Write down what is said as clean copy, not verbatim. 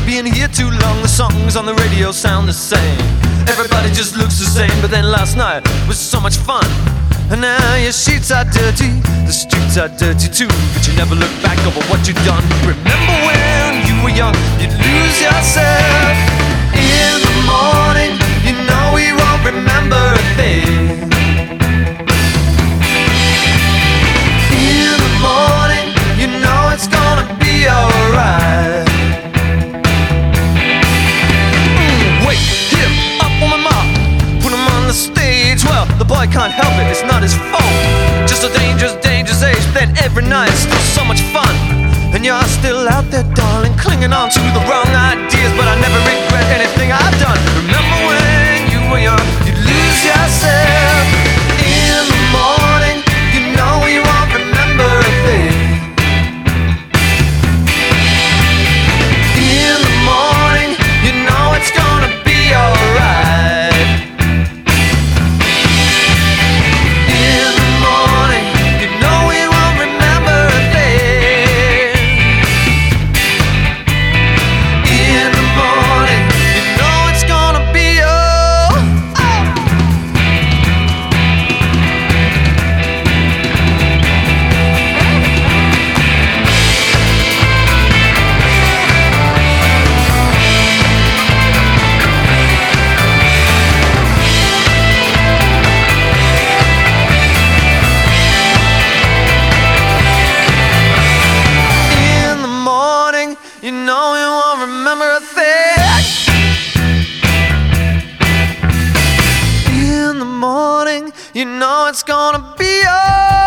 being here too long. The songs on the radio sound the same. Everybody just looks the same. But then last night was so much fun. And now your sheets are dirty, the streets are dirty too. But you never look back over what you've done. Remember when you were young, you'd lose yourself. In the morning, you know we won't remember a thing. In the morning, you know it's gonna be alright. Wake him up on my mom, put him on the stage. Well, the boy can't help it, it's not his fault. Just a dangerous, dangerous age. But then every night it's still so much fun. And you're still out there, darling, clinging on to the wrong ideas. But I never regret anything I've done. Remember when you were young, you'd lose yourself. In the morning, you know you won't remember a thing. In the morning, you know it's gonna be alright. In the morning, you know we won't remember a thing. In the morning, you know it's gonna be in the morning, you know we won't remember a thing. In the morning, you know it's gonna be alright.